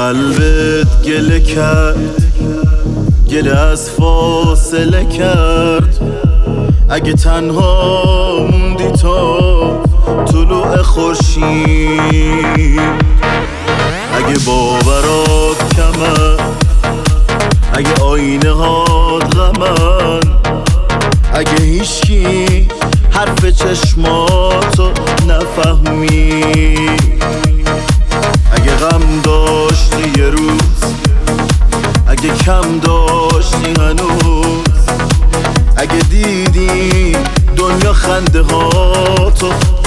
قلبت گله کرد، گله از فاصله کرد. اگه تنها موندی تا طلوع خورشید، اگه باورات کمه، اگه آینه هات غمن، اگه هیچکی حرف چشماتو نفهمید، اگه غم داشتی یه روز، اگه کم داشتی هنوز، اگه دیدی دنیا خنده هاتو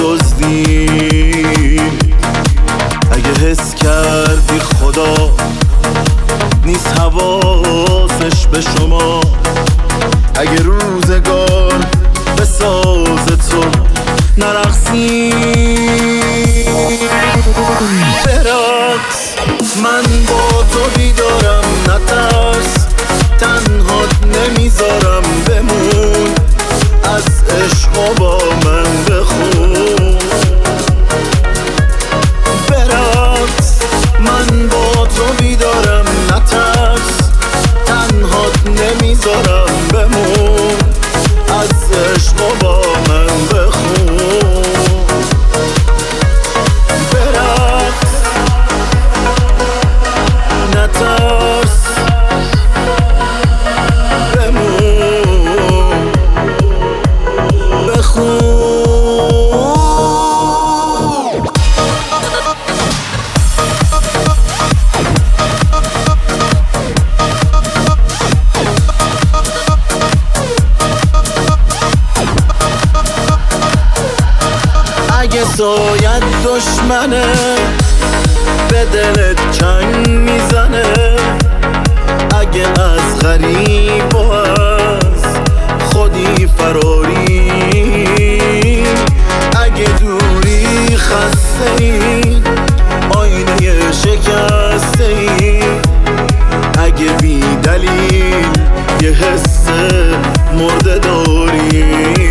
دزدید، اگه حس کردی خدا نیست حواسش به شما، اگه روزگار به ساز تو نرقصی. برقص من با تو بیدارم، نترس تنهات نمیذارم، بمون از عشق و با من بخون. برقص من با تو بیدارم، نترس تنهات نمیذارم، بمون از عشق و با من بخون. برقص نترس بمون بخون. اگه سایت دشمنه به دلت چنگ میزنه، اگه از غریب و از خودی فراری، اگه دوری خسته ای آینه شکسته ای، اگه بی دلیل یه حس مرده داری،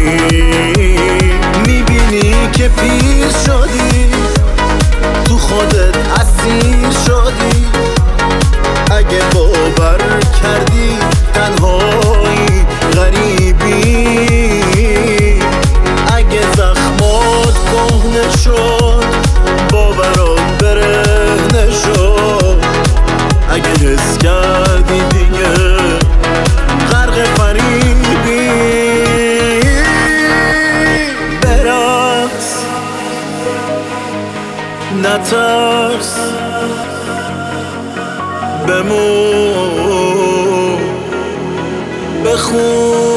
میبینی که پیر شدی تو خودت اسیر شدی، اگه باور کردی تنهایی غریبی، اگه زخمات کهنه شد باورات برهنه شد، اگه حس کردی دیگه غرق فریبی. برقص نترس بمون بخون.